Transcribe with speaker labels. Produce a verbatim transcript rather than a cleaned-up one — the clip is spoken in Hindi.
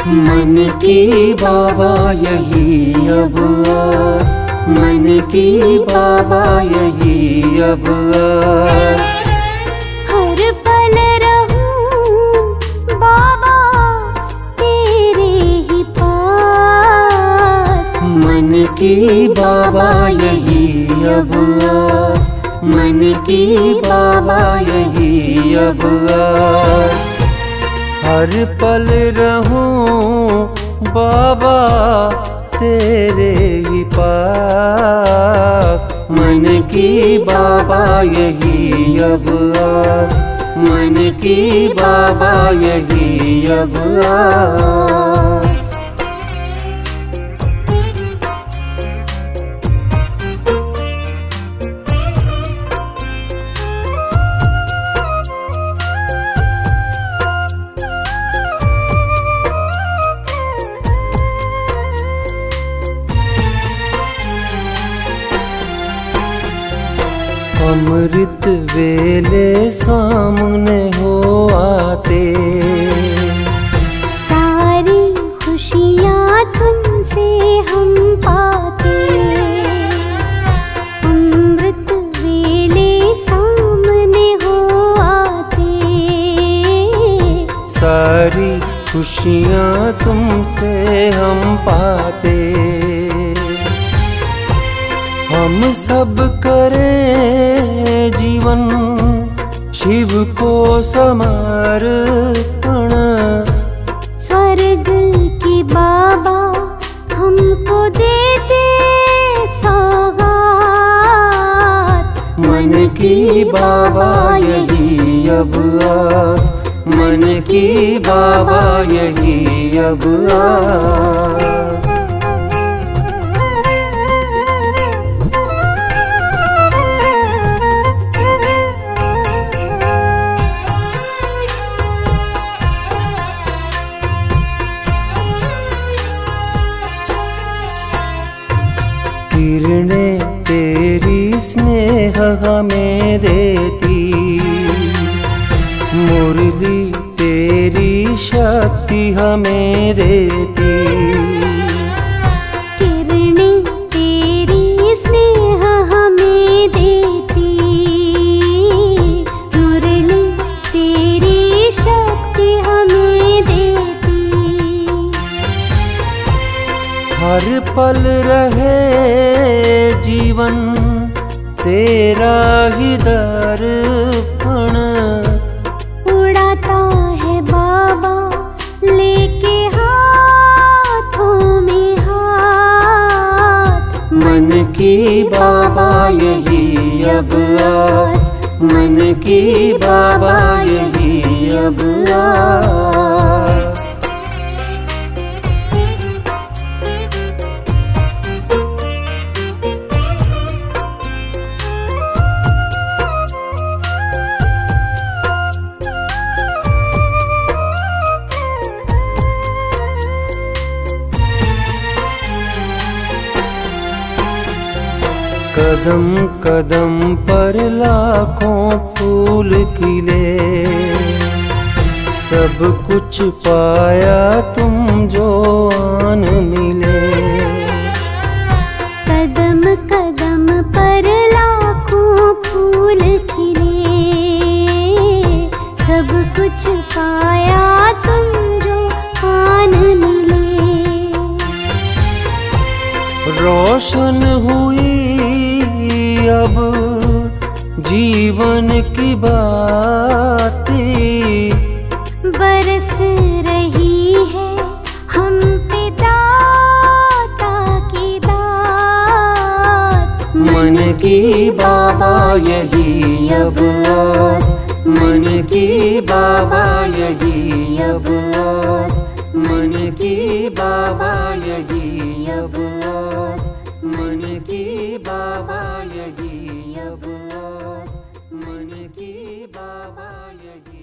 Speaker 1: मन की बाबा यही अब आस, मन की बाबा यही अब आस।
Speaker 2: हर पल रहूं बाबा तेरे ही पास,
Speaker 1: मन की बाबा यही अब आस, मन की बाबा यही अब आस। हर पल रहूं बाबा तेरे ही पास, मन की बाबा यही अब आस, मन की बाबा यही अब आस। अमृत वेले सामने हो आते,
Speaker 2: सारी खुशियाँ तुमसे हम पाते। अमृत वेले सामने हो आते,
Speaker 1: सारी खुशियाँ तुमसे हम पाते। हम सब करें जीवन शिव को समर्पण,
Speaker 2: स्वर्ग की बाबा हमको देते सौगात।
Speaker 1: मन की बाबा यही अब आस, मन की बाबा यही अब आस। किरणें तेरी स्नेह हमें देती, मुरली तेरी शक्ति हमें देती।
Speaker 2: किरणें तेरी स्नेह हमें देती, मुरली तेरी शक्ति हमें देती।
Speaker 1: हर पल रहे जीवन तेरा ही दर्पण,
Speaker 2: उड़ाता है बाबा लेके हाथों में हाथ।
Speaker 1: मन की बाबा यही अब आस, मन की बाबा यही अब आस। कदम कदम पर लाखों फूल खिले, सब कुछ पाया तुम जो आन मिले।
Speaker 2: कदम कदम पर लाखों फूल खिले, सब कुछ पाया तुम जो आन मिले।
Speaker 1: रोशन हुई अब जीवन की बातें,
Speaker 2: बरस रही है हम पे दाता की दात।
Speaker 1: मन की बाबा यही अब आस, मन की बाबा यही अब आस, मन की बाबा यही अब आस, मन की बाबा यही अब आस, मन की बाबा यही।